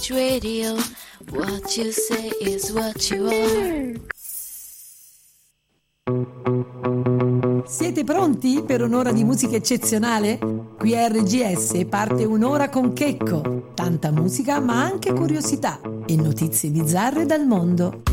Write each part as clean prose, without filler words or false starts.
Rage Radio. What you say is what you are. Siete pronti per un'ora di musica eccezionale? Qui a RGS parte un'ora con Checco. Tanta musica ma anche curiosità e notizie bizzarre dal mondo.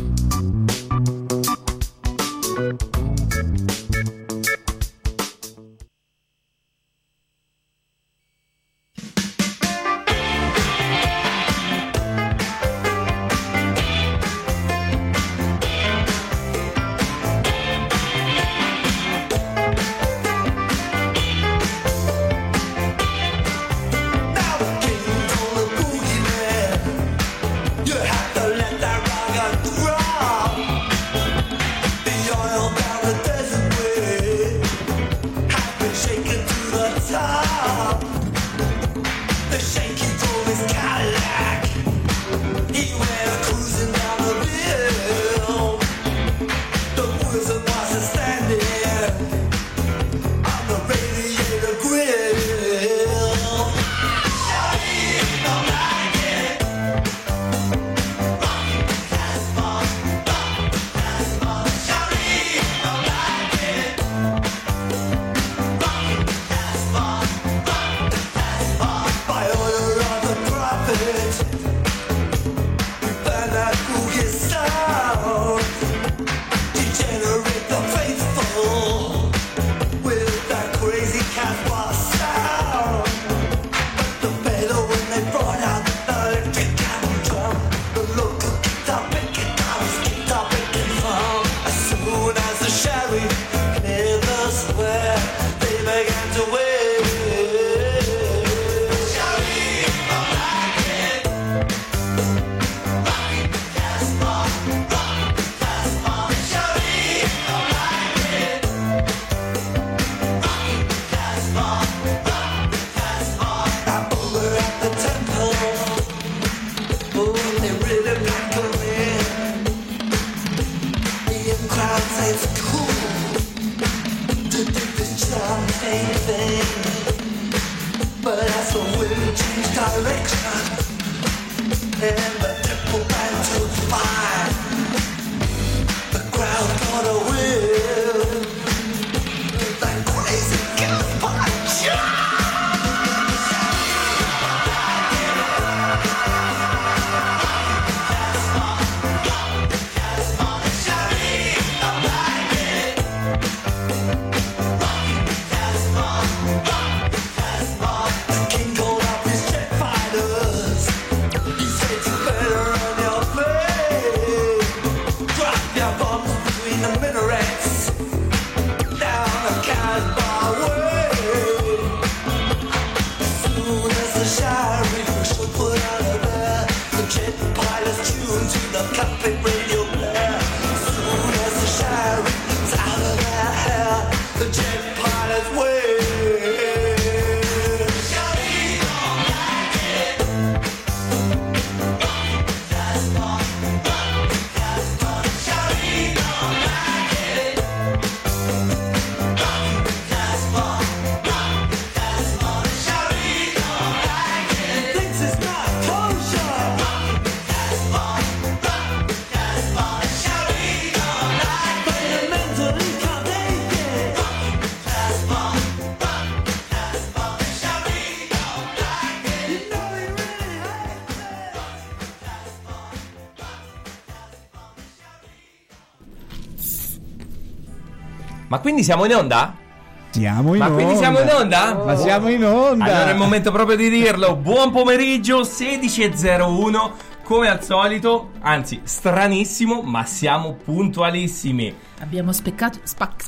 Ma quindi siamo in onda? Siamo in onda. Quindi siamo in onda? Ma siamo in onda. Allora è il momento proprio di dirlo. Buon pomeriggio, 16:01. Come al solito, anzi stranissimo, ma siamo puntualissimi. Abbiamo spaccato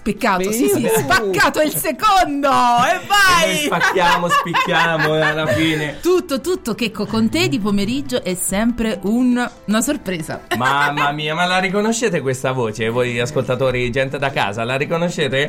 il secondo e vai! E noi spicchiamo alla fine. Tutto Checco, con te di pomeriggio è sempre una sorpresa. Mamma mia, ma la riconoscete questa voce? Voi ascoltatori, gente da casa, la riconoscete?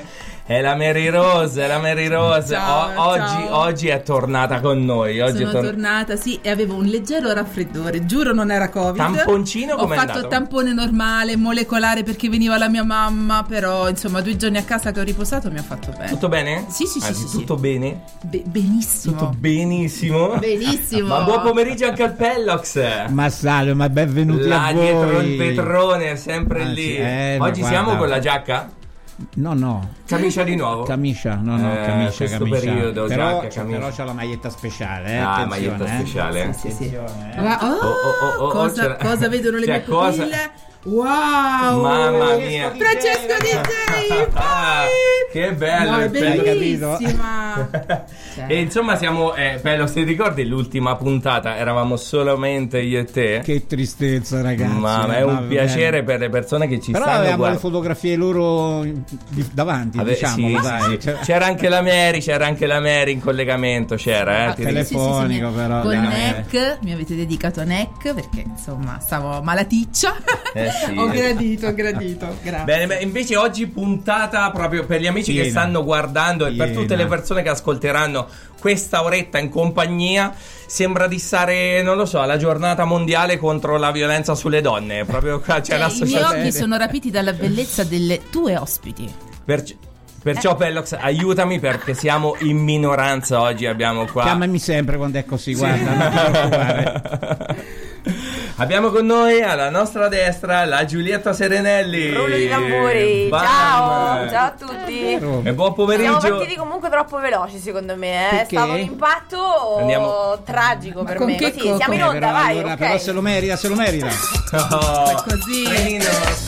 È la Mary Rose. Ciao. Oggi è tornata con noi. Oggi Sono tornata, sì, e avevo un leggero raffreddore. Giuro, non era Covid. Tamponcino come è Ho fatto andato? il tampone normale, molecolare, perché veniva la mia mamma. Però, insomma, 2 giorni a casa che ho riposato mi ha fatto bene. Tutto bene? Sì. Tutto bene? Benissimo. Tutto benissimo. Benissimo. Ma buon pomeriggio anche al Pellox. Ma salve, ma benvenuti Là a voi. dietro il Petrone, sempre lì. ma Oggi guarda. siamo con la giacca? No. Camicia di nuovo? Camicia, questo periodo, però, giacca, camicia. però c'ho la maglietta speciale, Ah, attenzione, maglietta speciale. Sì. Attenzione, Cosa, c'era- cosa vedono le Cioè, mie pupille? Wow! Mamma mia. Francesco DJ! Ah, che bello No, è il Pellox. bellissima! E insomma siamo Pellox, ti ricordi l'ultima puntata? Eravamo solamente io e te? Che tristezza, ragazzi. Ma è un va piacere bene. per le persone che ci Però stanno avevamo le guardando. fotografie loro davanti, diciamo, sì, dai. sì. Cioè, C'era anche la Mary in collegamento, c'era, ti ricordi? telefonico, però, Con dai. Neck, mi avete dedicato a Neck perché insomma stavo malaticcia. Sì. Ho gradito, grazie. Bene, beh, invece oggi puntata proprio per gli amici che Piena. stanno guardando e per Piena. tutte le persone che ascolteranno questa oretta in compagnia. Sembra di stare, non lo so, alla giornata mondiale contro la violenza sulle donne. Proprio qua c'è I miei l'associazione. occhi sono rapiti dalla bellezza delle tue ospiti. Perciò Pellox, aiutami perché siamo in minoranza oggi. Abbiamo qua. Chiamami sempre quando è così, guarda, non ti preoccupare. Abbiamo con noi alla nostra destra la Giulietta Serenelli. Rullo di tamburi. Bam! Ciao a tutti. E buon pomeriggio. Siamo partiti comunque troppo veloci secondo me. È Perché? stato un impatto Andiamo. tragico per con me. che Così, siamo in coco? onda, vai, ok. Però se lo merita. Oh, Così. Trenino.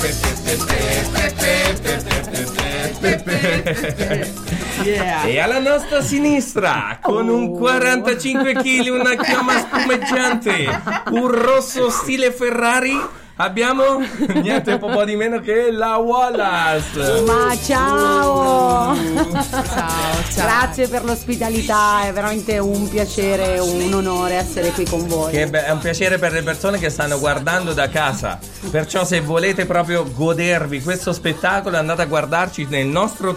E alla nostra sinistra, con un 45 kg, una chioma spumeggiante, un rosso stile Ferrari, abbiamo niente po' di meno che la Wallace. Ma ciao! Ciao. Grazie per l'ospitalità, è veramente un piacere, un onore essere qui con voi. È un piacere per le persone che stanno guardando da casa. Perciò se volete proprio godervi questo spettacolo andate a guardarci nel nostro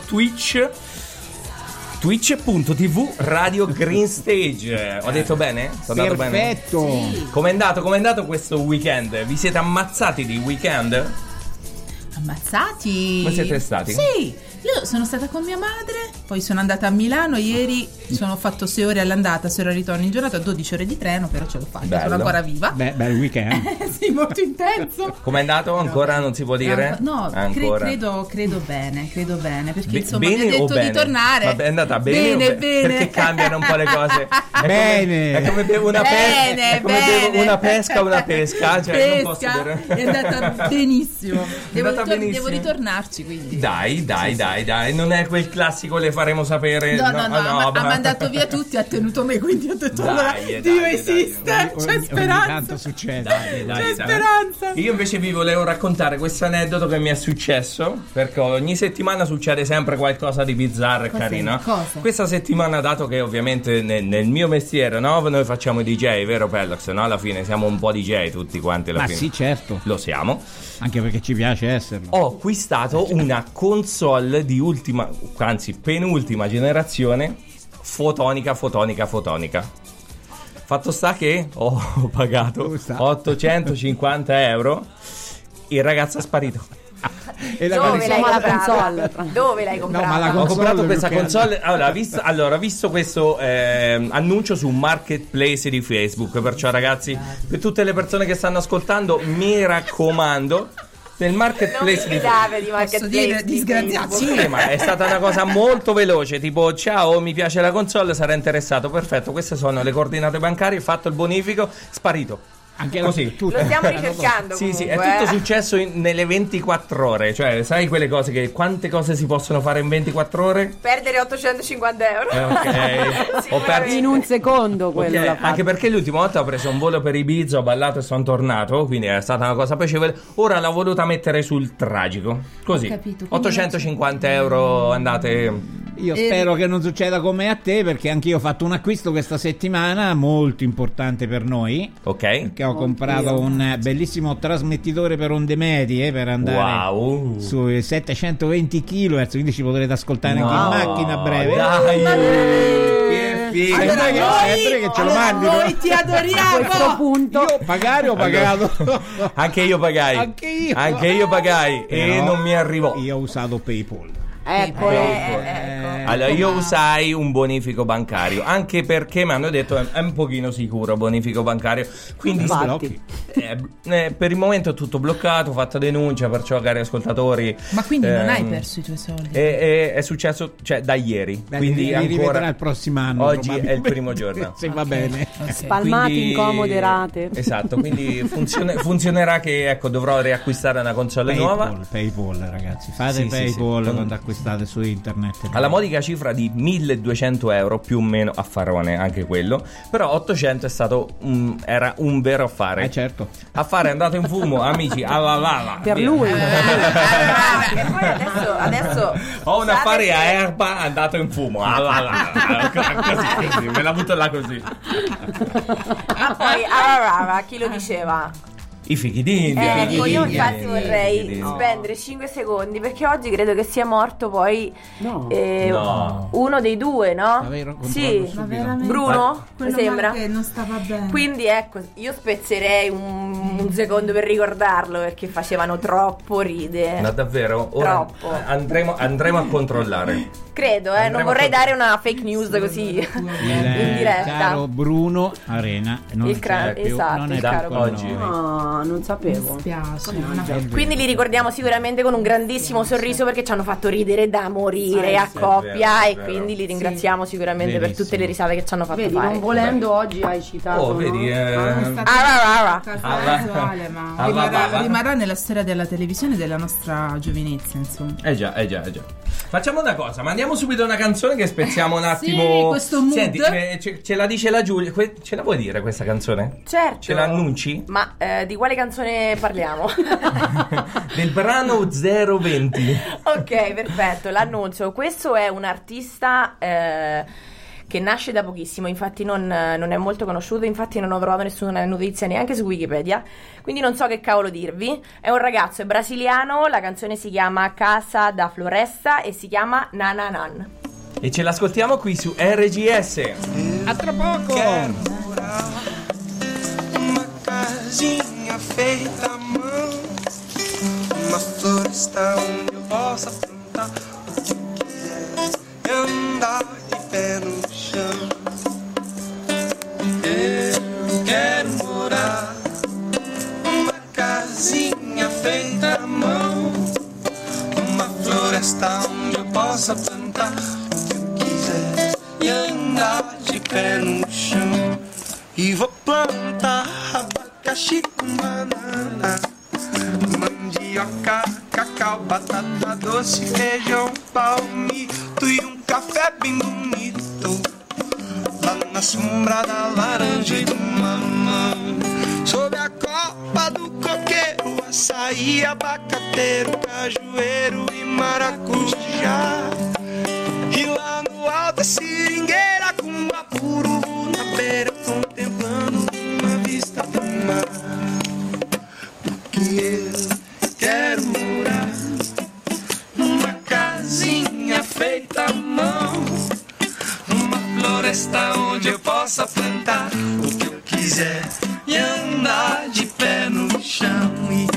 twitch.tv Radio Green Stage. Ho detto bene? Sono andato bene? Perfetto. Com'è andato questo weekend? Vi siete ammazzati di weekend? Ammazzati? Come siete stati? Sì, io sono stata con mia madre, poi sono andata a Milano ieri, sono fatto 6 ore all'andata, 6 ore al ritorno in giornata, 12 ore di treno, però ce l'ho fatta, Bello. sono ancora viva. Bel weekend. Sì, molto intenso. Com'è andato? Ancora non si può dire? No, ancora. credo bene, perché insomma bene mi ha o detto bene? di tornare. Vabbè, è andata bene, bene. perché cambiano un po' le cose. Bene. È come bevo una Bene, è come bene. bevo una pesca, cioè non posso Pesca, dire. è andata benissimo. andata benissimo. Devo ritornarci quindi. Dai, non è quel classico le faremo sapere. No, ma- ha mandato via tutti, ha tenuto me, quindi ho detto Dai, allora dai, Dio dai. esiste, c'è Ogni speranza. tanto succede. Dai. speranza. Io invece vi volevo raccontare questo aneddoto che mi è successo, perché ogni settimana succede sempre qualcosa di bizzarro e Cos'è? carino. Cosa? Questa settimana, dato che ovviamente nel mio mestiere, no? Noi facciamo i DJ, vero Pellox? No? Alla fine siamo un po' DJ tutti quanti alla Ma fine. sì, certo. Lo siamo. Anche perché ci piace esserlo. Ho acquistato una console di ultima, anzi penultima generazione, fotonica. Fatto sta che ho pagato Dove sta? 850 euro. Il ragazzo è sparito. E Dove l'hai Insomma, la comprata? console. Dove l'hai ma la comprata? Ho console comprato più questa che console. Allora, ho visto questo annuncio su marketplace di Facebook. Perciò, ragazzi, per tutte le persone che stanno ascoltando, mi raccomando, nel Non marketplace mi di fidare di Posso dire marketplace di disgraziato? Facebook. Sì, ma è stata una cosa molto veloce. Tipo, ciao, mi piace la console, sarà interessato. Perfetto, queste sono le coordinate bancarie. Fatto il bonifico, sparito. Anche Così. Lo stiamo ricercando Sì, sì, è comunque, tutto successo nelle 24 ore. Cioè, sai quelle cose che quante cose si possono fare in 24 ore? Perdere 850 euro. Ok. Ho perso. In un secondo Ok, quello l'ha fatto. anche perché l'ultima volta ho preso un volo per Ibiza, ho ballato e sono tornato, quindi è stata una cosa piacevole. Ora l'ho voluta mettere sul tragico. Così. Ho capito, quindi 850 euro andate Io spero che non succeda come a te, perché anch'io ho fatto un acquisto questa settimana molto importante per noi. Ok. Perché ho comprato un bellissimo trasmettitore per onde medie per andare sui 720 kHz, quindi ci potrete ascoltare anche in macchina a breve. Dai! Che figo! Allora, che ce lo mandi, noi ti adoriamo. A questo punto io pagare ho pagato. Anche io pagai. Anche io pagai e non mi arrivò. Io ho usato PayPal. eccolo. Allora, io usai un bonifico bancario, anche perché mi hanno detto è un pochino sicuro bonifico bancario, quindi per il momento è tutto bloccato, ho fatto denuncia, perciò cari ascoltatori. Ma quindi non hai perso i tuoi soldi? È successo, cioè, da ieri. Quindi li rivedrà ancora il prossimo anno. Oggi è il primo giorno. Se va bene. Spalmati, Quindi- incomode rate. Esatto, quindi funzionerà che ecco dovrò riacquistare una console nuova. PayPal, ragazzi, fate Sì, PayPal sì. quando acquistate su internet. Alla modica cifra di 1.200 euro, più o meno affarone anche quello, però 800 è stato era un vero affare. Certo. Affare è andato in fumo, amici. Per lui. Che poi adesso Ho un affare a Erba andato in fumo. Così, me la butto là così. Ma poi chi lo diceva? I fichi d'India. Ecco, io infatti fichi vorrei d'India. spendere 5 secondi perché oggi credo che sia morto poi No. uno dei due, no? Davvero? Controllo Sì, subito. Ma veramente? Bruno, mi Quello sembra. che non stava bene. Quindi ecco, io spezzerei un secondo per ricordarlo perché facevano troppo ridere. Ma davvero? Ora Troppo. andremo a controllare. Credo, non vorrei dare una fake news così in diretta. Caro Bruno Arena, non c'è più, esatto, non è il da caro con oggi. noi. No, non sapevo. Mi spiace. Quindi li ricordiamo sicuramente con un grandissimo sorriso perché ci hanno fatto ridere da morire a sì, coppia è e vero. quindi li ringraziamo sicuramente per Verissimo. tutte le risate che ci hanno fatto Vedi, fare. non volendo oggi hai citato. Oh, vedi, Casuale, ma rimarrà nella storia della televisione e della nostra giovinezza, insomma. già. Facciamo una cosa, mandiamo subito una canzone che spezziamo un attimo. Sì, questo mood. Senti, ce la dice la Giulia. Ce la vuoi dire questa canzone? Certo. Ce la annunci? Ma di quale canzone parliamo? Del brano 020. Ok, perfetto, l'annuncio. Questo è un artista che nasce da pochissimo, infatti non è molto conosciuto, infatti non ho trovato nessuna notizia neanche su Wikipedia, quindi non so che cavolo dirvi. È un ragazzo, è brasiliano, la canzone si chiama Casa da Floresta e si chiama Nananan. E ce l'ascoltiamo qui su RGS. A tra poco. Uma casinha feita à mão, uma floresta onde eu possa plantar o que eu quiser e andar de pé no chão. Eu quero morar numa casinha feita à mão, uma floresta onde eu possa plantar o que eu quiser e andar de pé no chão. E vou plantar abacaxi com banana, mandioca, cacau, batata doce, feijão, palmito e um café bem bonito. Lá na sombra da laranja e do mamão, sob a copa do coqueiro, açaí, abacateiro, cajueiro e maracujá. E lá no alto é seringueira com bapuru na beira, contemplando uma vista do mar. Porque eu quero morar numa casinha feita à mão, numa floresta onde eu possa plantar o que eu quiser e andar de pé no chão. E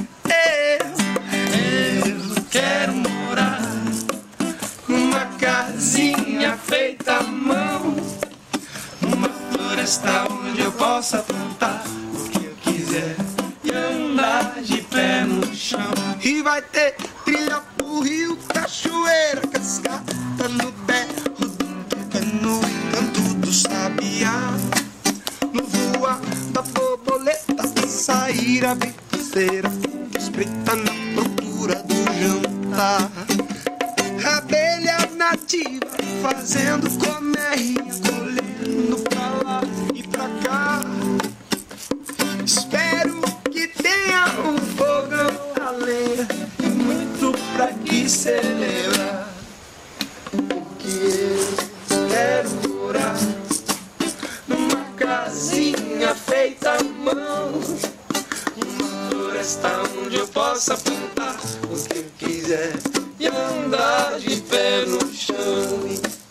eu quero morar numa casinha feita à mão, numa floresta onde eu possa plantar o que eu quiser e andar de pé no chão. E vai ter trilha pro rio, cachoeira, cascata no berro do tucano, canto do sabiá, no voar da borboleta, sair a feiticeira, espreita na procura do jantar. Abelha nativa fazendo colmeia, colhendo pra lá e pra cá. Espero que tenha um fogão a lenha e muito pra que celebrar. Porque eu quero morar numa casinha feita à mão, uma floresta onde eu possa plantar o que eu quiser e andar de pé no chão.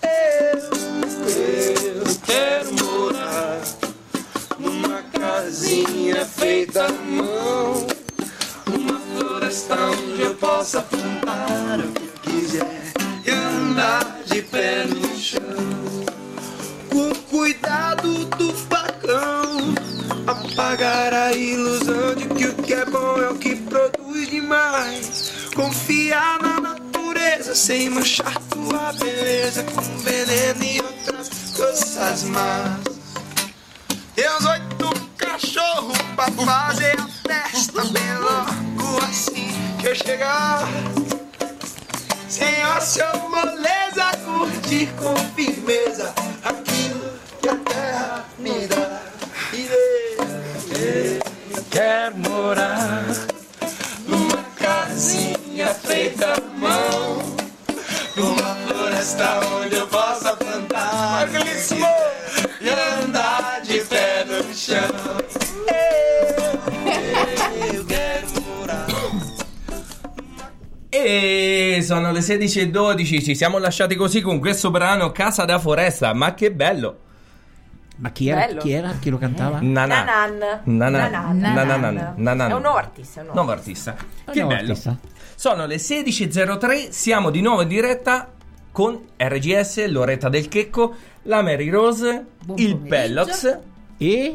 Eu quero morar numa casinha feita à mão, uma floresta onde eu possa plantar o que eu quiser e andar de pé no chão. Com cuidado do facão, apagar a ilusão de que o que é bom é o que produz demais. Confiar na natureza sem manchar tua beleza com veneno e outras coisas más. E os 8 cachorros pra fazer a festa bem logo assim que eu chegar. Sem ócio ou moleza, curtir com firmeza aquilo que a terra me dá. Eu quero morar numa casinha feita à mão, numa floresta onde eu possa plantar e andar de pé no chão. Eu quero morar. E sono le 16:12, ci siamo lasciati così con questo brano Casa da Foresta, ma che bello! Ma chi era? Bello. Chi era? Chi lo cantava? Nanan. È un nuovo artista. Nuovo artista. Che nuovo bello. artista. Sono le 16:03, siamo di nuovo in diretta con RGS, Loretta Del Checco, la Mary Rose, Buon il pomeriggio. Pellox E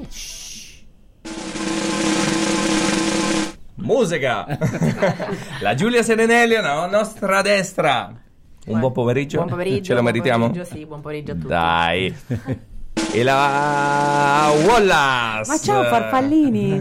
musica. La Giulia Serenelli a nostra destra. Un buon pomeriggio. Buon pomeriggio. Ce lo meritiamo? Buon pomeriggio, sì, buon pomeriggio a tutti. Dai. E la Wallace. Ma ciao farfallini.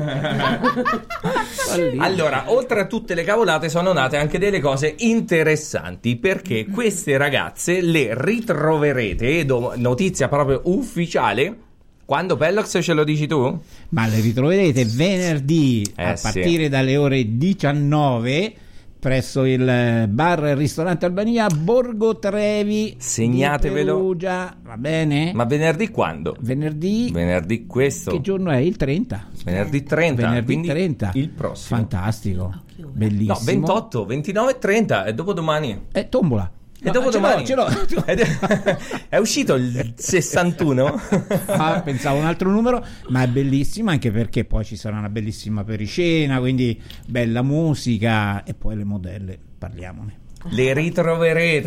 Allora, oltre a tutte le cavolate sono nate anche delle cose interessanti, perché queste ragazze le ritroverete, notizia proprio ufficiale, quando Pellox ce lo dici tu? ma le ritroverete venerdì a sì. partire dalle ore 19 presso il bar e ristorante Albania Borgo Trevi Segnatevelo. di Perugia, va bene? Ma venerdì quando? Venerdì questo. che giorno è? Il 30. Venerdì 30. Venerdì quindi 30. Il prossimo. Fantastico. No, Bellissimo. 28, 29 e 30 è dopodomani. Tombola. E dopo domani ce l'ho. è uscito il 61. Pensavo un altro numero, ma è bellissimo anche perché poi ci sarà una bellissima pericena, quindi bella musica e poi le modelle, parliamone. Le ritroverete.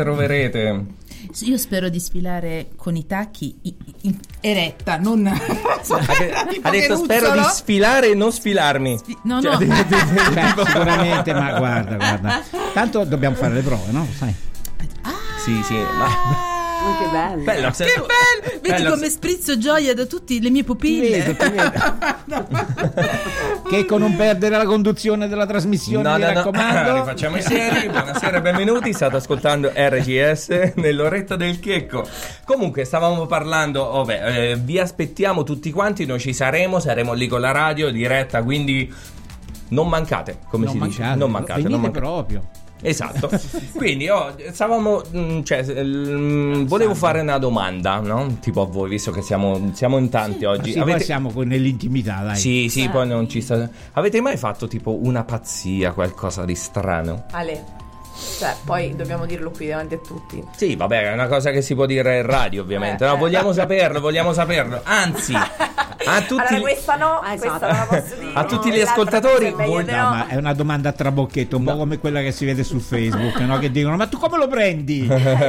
Io spero di sfilare con i tacchi eretta, non Ha detto spero di sfilare e non sfilarmi. No. Beh, sicuramente, ma guarda. Tanto dobbiamo fare le prove, no? Sai. Sì, ma Che bello. bello, Che bello! Vedi come sprizzo gioia da tutte le mie pupille. Ti vedo. Che con non perdere la conduzione della trasmissione, mi raccomando. Rifacciamo i seri. Buonasera e benvenuti. State ascoltando RGS nell'oretta del Checco. Comunque stavamo parlando, vi aspettiamo tutti quanti, noi ci saremo lì con la radio diretta, quindi non mancate, come si dice. Non mancate. Venite proprio. Esatto. Quindi volevo fare una domanda, no? Tipo a voi, visto che siamo in tanti oggi. Poi siamo nell'intimità, dai. Sì, poi non ci sta. Avete mai fatto tipo una pazzia, qualcosa di strano? Ale. Cioè, poi dobbiamo dirlo qui davanti a tutti. Sì, vabbè, è una cosa che si può dire in radio, ovviamente. No, vogliamo saperlo. Anzi, a tutti allora, questa no, esatto. questa non la posso dire. A tutti gli ascoltatori, Ma è una domanda a trabocchetto, un po' come quella che si vede su Facebook, no? Che dicono: ma tu come lo prendi?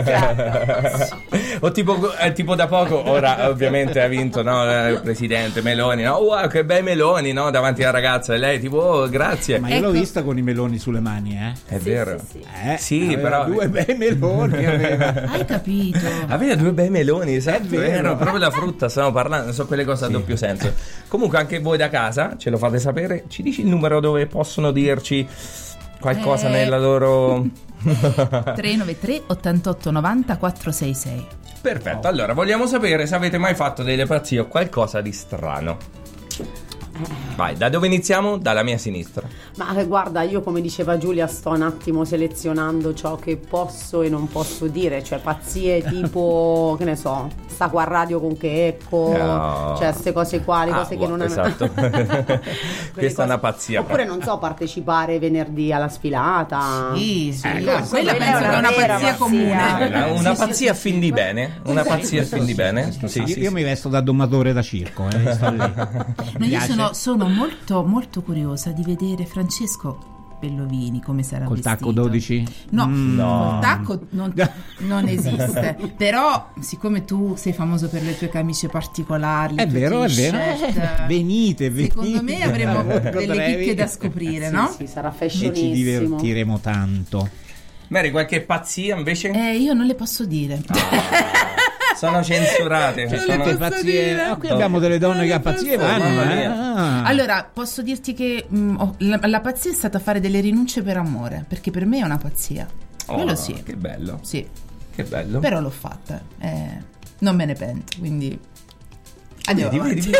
O tipo da poco, ora ovviamente ha vinto, no, il presidente Meloni, no? Wow, che bei meloni, no? Davanti alla ragazza, e lei tipo, oh, grazie. Ma io l'ho vista con i meloni sulle mani, È vero. Sì. Però due bei meloni aveva. Hai capito? Aveva due bei meloni, esatto, È vero. proprio la frutta, stiamo parlando, sono quelle cose a doppio senso. Comunque anche voi da casa ce lo fate sapere, ci dici il numero dove possono dirci qualcosa nella loro 393 88 90 466. Perfetto, allora vogliamo sapere se avete mai fatto delle pazzie o qualcosa di strano. Vai, da dove iniziamo? Dalla mia sinistra. Ma guarda, io come diceva Giulia sto un attimo selezionando ciò che posso e non posso dire, cioè pazzie tipo, che ne so, sta qua a radio con Checco, cioè queste cose qua, le cose che non esatto. Questa è una pazzia. Oppure non so, partecipare venerdì alla sfilata. Sì, quella penso che è una pazzia comune. Una pazzia a fin di bene. Una pazzia a fin di bene. Io mi vesto da domatore da circo, sto lì. No, io sono molto molto curiosa di vedere Francesco Bellovini come sarà col vestito. tacco 12? No, col tacco non esiste. Però siccome tu sei famoso per le tue camicie particolari, è vero, venite. Secondo me avremo delle chicche da scoprire, no? Sì, sarà e ci divertiremo tanto. Mary, qualche pazzia invece? Io non le posso dire. Sono censurate. Sono pazzie. Qui abbiamo delle donne che a pazzie vanno. Allora, posso dirti che la pazzia è stata fare delle rinunce per amore, perché per me è una pazzia. Quello sì. Che bello. Sì. Che bello. Però l'ho fatta. Non me ne pento, quindi andiamo avanti.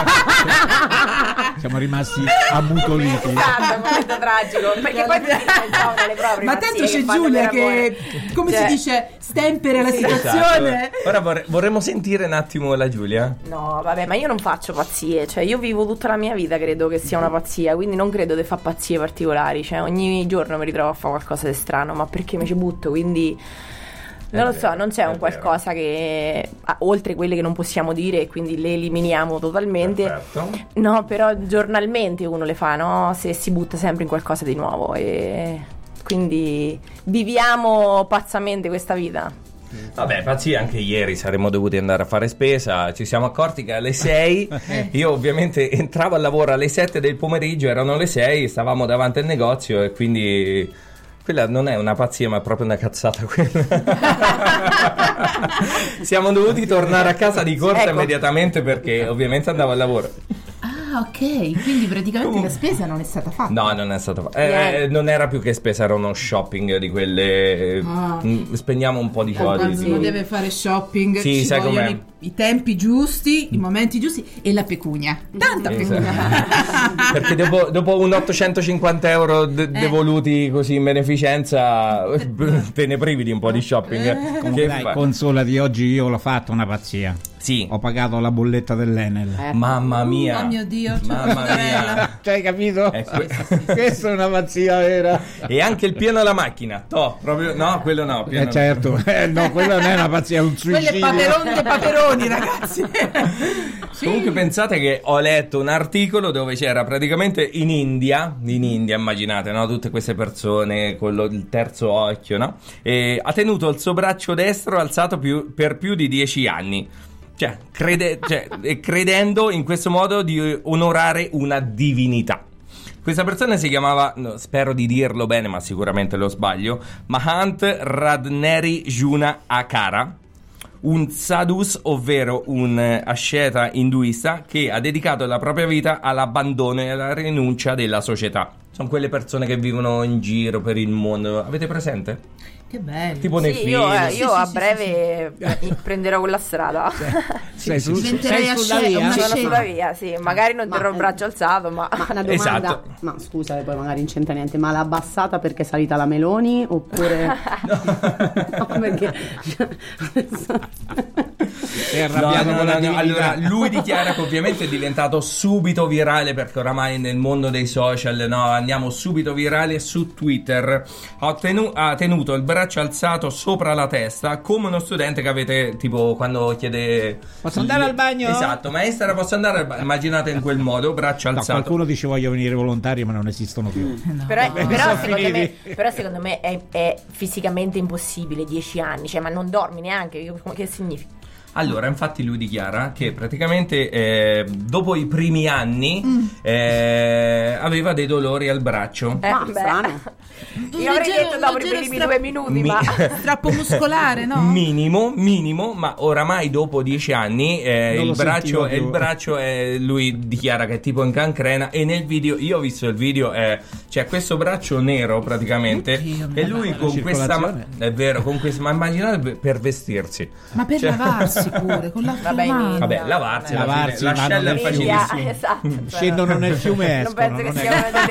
Siamo rimasti ammutoliti. Molto tragico, perché poi pensavo nelle proprie. Ma tanto c'è Giulia che, come si dice, stempera la situazione. Esatto. Ora vorremmo sentire un attimo la Giulia. No, vabbè, ma io non faccio pazzie, cioè io vivo tutta la mia vita, credo che sia una pazzia, quindi non credo di fare pazzie particolari, cioè ogni giorno mi ritrovo a fare qualcosa di strano, ma perché mi ci butto, quindi non lo so, non c'è un qualcosa che oltre quelle che non possiamo dire e quindi le eliminiamo totalmente. Perfetto. No, però giornalmente uno le fa, no? Se si butta sempre in qualcosa di nuovo e quindi viviamo pazzamente questa vita. Vabbè, pazzia, anche ieri saremmo dovuti andare a fare spesa, ci siamo accorti che alle 6 io ovviamente entravo al lavoro alle 7 del pomeriggio, erano le 6, stavamo davanti al negozio e quindi quella non è una pazzia, ma è proprio una cazzata quella. Siamo dovuti tornare a casa di corsa immediatamente perché ovviamente andavo al lavoro. Ah, ok, quindi praticamente la spesa non è stata fatta. No, non è stata fatta. Non era più che spesa, era uno shopping di quelle. Spendiamo un po' di soldi. Quando uno deve fare shopping, sì, ci vogliono i tempi giusti, i momenti giusti e la pecunia. Tanta pecunia. Perché dopo un 850 euro devoluti così in beneficenza, te ne privi di un po' di shopping. Comunque dai, consolati, oggi io l'ho fatto una pazzia. Sì. Ho pagato la bolletta dell'Enel. Mamma mia. Oh mio Dio, mamma mia. Cioè, hai capito? Questa è una pazzia vera. E anche il pieno alla macchina. Proprio, no, quello no. Certo. No, quello non è una pazzia, è un suicidio. Quello è paperoni, ragazzi. Sì. Comunque pensate che ho letto un articolo dove c'era praticamente in India, immaginate, no? Tutte queste persone con il terzo occhio, no? E ha tenuto il suo braccio destro alzato per più di 10 anni. Cioè, credendo in questo modo di onorare una divinità. Questa persona si chiamava, spero di dirlo bene, ma sicuramente lo sbaglio, Mahant Radneri Juna Akara, un sadhus, ovvero un asceta induista che ha dedicato la propria vita all'abbandono e alla rinuncia della società. Sono quelle persone che vivono in giro per il mondo. Avete presente? Che bello. Tipo nei film. Io a breve prenderò quella strada. Sei sulla via, sì. Magari non terrò il braccio alzato, ma una domanda. Esatto. Ma scusa, poi magari non c'entra niente. Ma l'ha abbassata perché è salita la Meloni? Oppure no, perché è arrabbiato con la divinità. Allora, lui dichiara che ovviamente è diventato subito virale perché oramai nel mondo dei social, andiamo subito virale su Twitter. Ha tenuto il braccio alzato sopra la testa come uno studente che avete tipo quando chiede posso andare al bagno? Esatto, maestra posso andare al bagno? Immaginate in quel modo, braccio alzato. Qualcuno dice voglio venire volontario ma non esistono più. No. Però secondo me è fisicamente impossibile 10 anni, cioè ma non dormi neanche, che significa? Allora, infatti lui dichiara che praticamente dopo i primi anni aveva dei dolori al braccio. Strano. Io avrei detto dopo i primi 2 minuti, ma strappo muscolare, no? Minimo, ma oramai dopo 10 anni il braccio lui dichiara che è tipo in cancrena e nel video, io ho visto il video, c'è questo braccio nero praticamente e lui con questa è vero, con questa, ma immaginate per vestirsi. Ma per lavarsi? lavarsi pure con l'acqua in mano. Vabbè, lavarsi, lavarsi, l'ascella vanno è nel facilissimo. Esatto, scendono nel fiume, non penso che non è- sia una delle